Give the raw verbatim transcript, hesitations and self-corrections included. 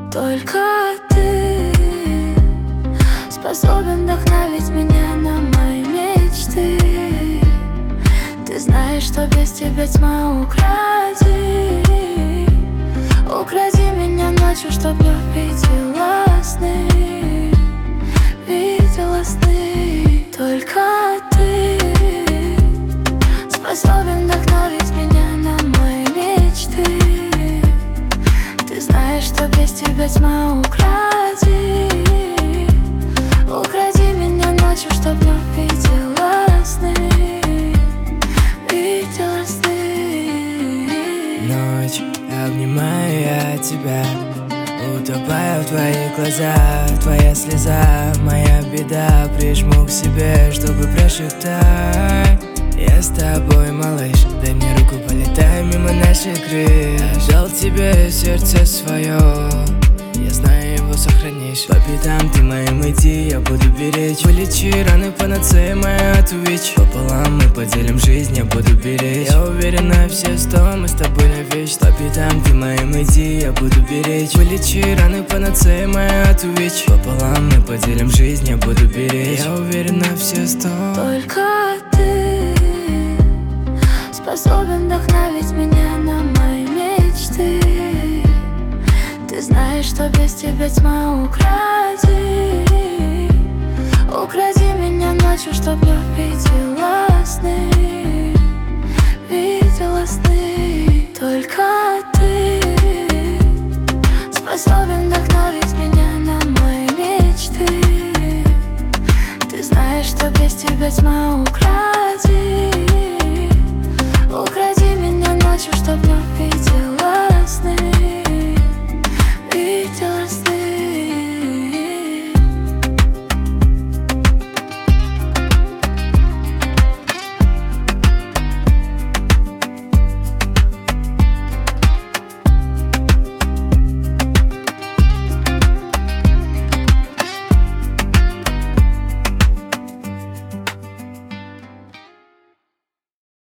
Только ты способен вдохновить меня на мои мечты. Ты знаешь, что без тебя тьма. Укради, укради меня ночью, чтоб я видела сны, видела сны. Только ты способен вдохновить меня на мои мечты. Ты знаешь, что без тебя тьма. Укради, укради меня ночью, чтоб я видела сны, видела сны. Ночь, обнимаю я тебя, утопаю в твоих глазах. Твоя слеза, моя беда. Прижму к себе, чтобы прошептать: я с тобой, малыш, дай мне руку, полетай мимо наших крыльев. Дал тебе сердце свое, я знаю, его сохранишь. По пятам ты моим иди, я буду беречь. Вылечи раны, панацея моя от УВИЧ. Пополам мы поделим жизнь, я буду беречь. Я уверен на все сто, мы с тобой навечно. По пятам ты моим иди, я буду беречь. Вылечи раны, панацея моя от УВИЧ. Пополам мы поделим жизнь, я буду беречь. Я уверен на все сто. Только ты способен вдохновить меня на мои мечты. Ты знаешь, что без тебя тьма. Укради, укради меня ночью, чтоб я видела сны, видела сны. Только ты способен вдохновить меня на мои мечты. Ты знаешь, что без тебя тьма. Укради, укради меня ночью, чтоб я видела сны.